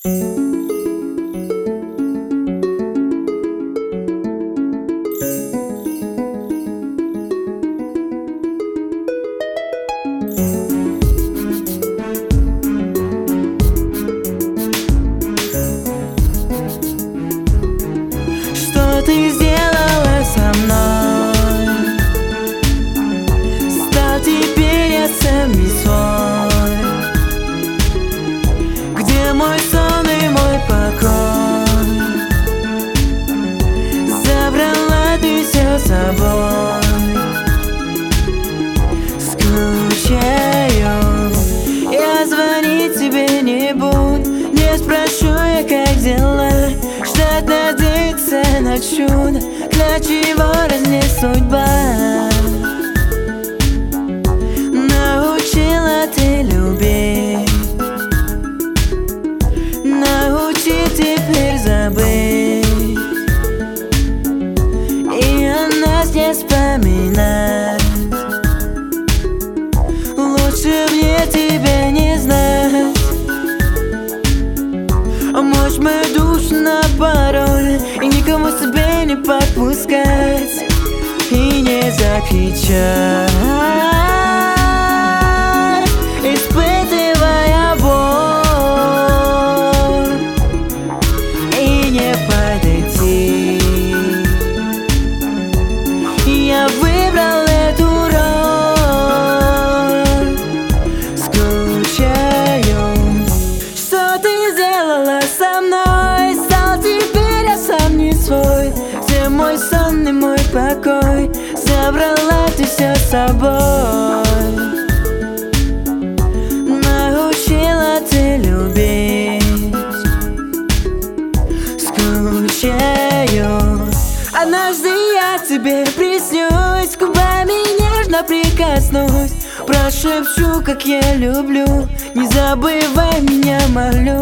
Что ты сделала со мной? Стал теперь я сам не свой. Где мой сон и мой покой? Забрала ты все с собой. Скучаю, я звонить тебе не буду. Не спрошу я, как дела. Ждать, надеяться на чудо. Для чего разнес судьба? Научила ты любить, научи теперь забыть и о нас не вспоминать. Лучше мне тебя не знать. Можешь мою душу на пароль и никому себе не подпускать и не закричать, испытывая боль, и не подойти. Я выбрал эту роль. Скучаю. Что ты сделала со мной? Стал теперь я сам не свой. Где мой сон и мой покой? Забрала ты все с собой. Научила ты любить. Скучаю. Однажды я тебе приснюсь, губами нежно прикоснусь, прошепчу, как я люблю. Не забывай меня, молю.